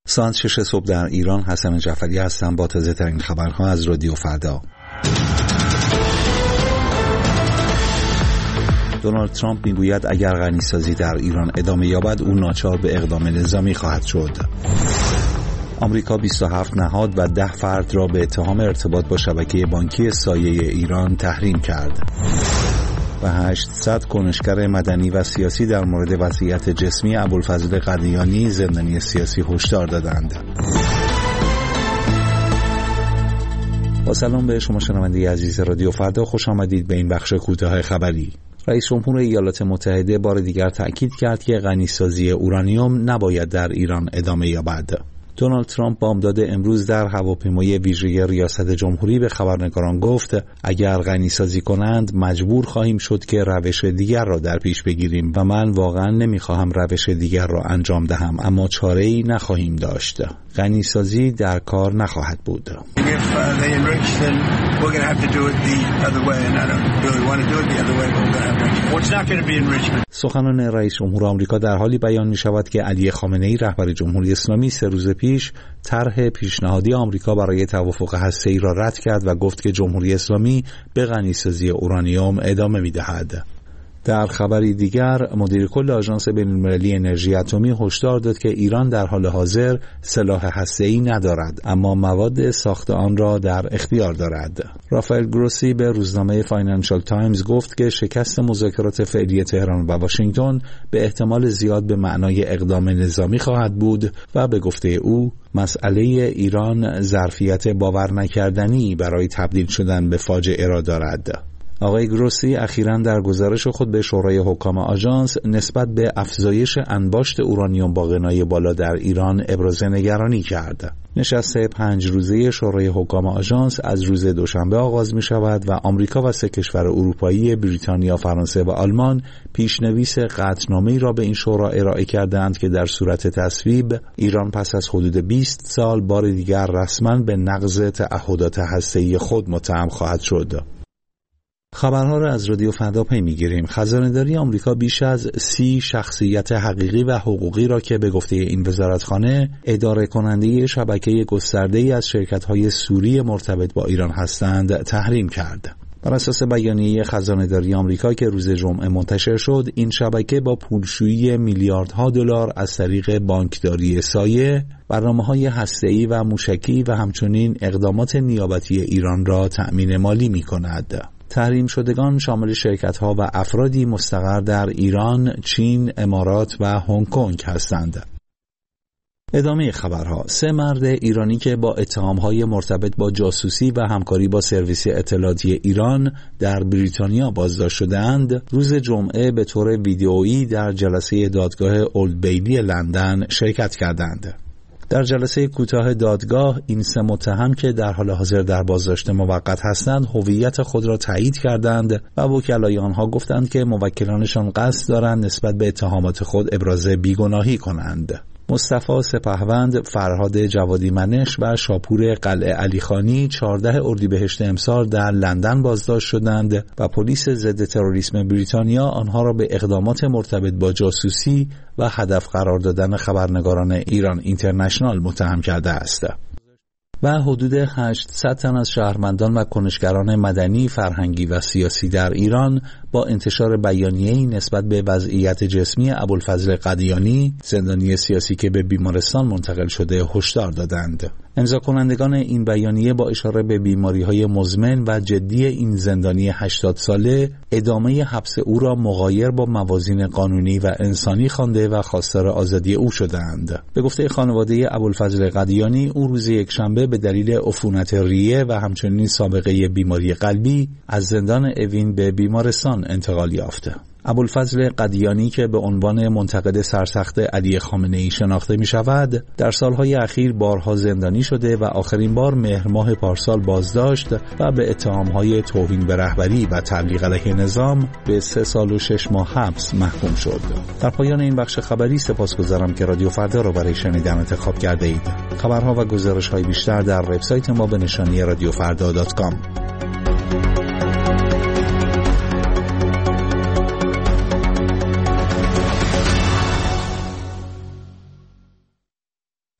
ساعت 6 صبح در ایران. حسن جعفری هستم با تازه ترین خبرها از رادیو فردا. دونالد ترامپ میگوید اگر غنیسازی در ایران ادامه یابد او ناچار به اقدام نظامی خواهد شد. آمریکا 27 نهاد و 10 فرد را به اتهام ارتباط با شبکه بانکی سایه ایران تحریم کرد. و 800 کنشگر مدنی و سیاسی در مورد وضعیت جسمی ابوالفضل قدیانی زندانی سیاسی هشدار دادند. با سلام به شما شنونده عزیز رادیو فردا، خوش آمدید به این بخش کوتاه خبری. رئیس جمهور ایالات متحده بار دیگر تأکید کرد که غنیسازی اورانیوم نباید در ایران ادامه یابد. دونالد ترامپ بامداد امروز در هواپیمای ویژه ریاست جمهوری به خبرنگاران گفت اگر غنیسازی کنند مجبور خواهیم شد که روش دیگر را در پیش بگیریم و من واقعا نمیخواهم روش دیگر را انجام دهم، اما چاره‌ای نخواهیم داشت. غنیسازی در کار نخواهد بود. سخنان رئیس جمهور آمریکا در حالی بیان می شود که علی خامنه‌ای رهبر جمهوری اسلامی 3 روز پیش طرح پیشنهادی آمریکا برای توافق هسته‌ای را رد کرد و گفت که جمهوری اسلامی به غنیسازی اورانیوم ادامه می دهد. در خبری دیگر، مدیر کل آژانس بین‌المللی انرژی اتمی هشدار داد که ایران در حال حاضر سلاح هسته‌ای ندارد، اما مواد ساخت آن را در اختیار دارد. رافائل گروسی به روزنامه فاینانشال تایمز گفت که شکست مذاکرات فعلی تهران و واشنگتن به احتمال زیاد به معنای اقدام نظامی خواهد بود و به گفته او مسئله ایران ظرفیت باور نکردنی برای تبدیل شدن به فاجعه را دارد. آقای گروسی اخیراً در گزارش خود به شورای حکام آژانس نسبت به افزایش انباشت اورانیوم با غنای بالا در ایران ابراز نگرانی کرد. نشست 5 روزه شورای حکام آژانس از روز دوشنبه آغاز می شود و آمریکا و 3 کشور اروپایی بریتانیا، فرانسه و آلمان پیشنویس قطعنامه‌ای را به این شورا ارائه کردند که در صورت تصویب ایران پس از حدود 20 سال بار دیگر رسما به نقض تعهدات هسته‌ای خود متهم خواهد شد. خبرها را از رادیو فردا پی می‌گیریم. خزانه‌داری آمریکا بیش از 30 شخصیت حقیقی و حقوقی را که به گفته این وزارتخانه اداره کننده شبکه گسترده‌ای از شرکت‌های سوری مرتبط با ایران هستند تحریم کرد. بر اساس بیانیه خزانه‌داری آمریکا که روز جمعه منتشر شد، این شبکه با پولشویی میلیاردها دلار از طریق بانکداری سایه، برنامه‌های هسته‌ای و موشکی و همچنین اقدامات نیابتی ایران را تأمین مالی می‌کند. تحریم شدگان شامل شرکت‌ها و افرادی مستقر در ایران، چین، امارات و هنگ کنگ هستند. ادامه خبرها. 3 مرد ایرانی که با اتهام‌های مرتبط با جاسوسی و همکاری با سرویس اطلاعاتی ایران در بریتانیا بازداشت شده‌اند، روز جمعه به طور ویدئویی در جلسه دادگاه اولد بیلی لندن شرکت کردند. در جلسه کوتاه دادگاه این 3 متهم که در حال حاضر در بازداشت موقت هستند هویت خود را تایید کردند و وکلای آنها گفتند که موکلانشان قصد دارند نسبت به اتهامات خود ابراز بیگناهی کنند. مصطفی سپهوند، فرهاد جوادی منش و شاپور قلعه علیخانی 14 اردیبهشت امسال در لندن بازداشت شدند و پلیس ضد تروریسم بریتانیا آنها را به اقدامات مرتبط با جاسوسی و هدف قرار دادن خبرنگاران ایران اینترنشنال متهم کرده است. و حدود 800 تن از شهروندان و کنشگران مدنی، فرهنگی و سیاسی در ایران با انتشار بیانیه‌ای نسبت به وضعیت جسمی ابوالفضل قدیانی زندانی سیاسی که به بیمارستان منتقل شده هشدار دادند. امضا کنندگان این بیانیه با اشاره به بیماری‌های مزمن و جدی این زندانی 80 ساله ادامه حبس او را مغایر با موازین قانونی و انسانی خوانده و خواستار آزادی او شدند. به گفته خانواده ابوالفضل قدیانی او روز یکشنبه به دلیل عفونت ریه و همچنین سابقه بیماری قلبی از زندان اوین به بیمارستان انتقال یافت. ابوالفضل قدیانی که به عنوان منتقد سرسخت علی خامنه‌ای شناخته می شود، در سالهای اخیر بارها زندانی شده و آخرین بار مهر ماه پارسال بازداشت و به اتهامهای توهین به رهبری و تبلیغ علیه نظام به 3 سال و 6 ماه حبس محکوم شد. در پایان این بخش خبری سپاسگزارم که رادیو فردا را برای شنیدن انتخاب کرده اید. خبرها و گزارش‌های بیشتر در وبسایت ما به نشانی radiofrda.com.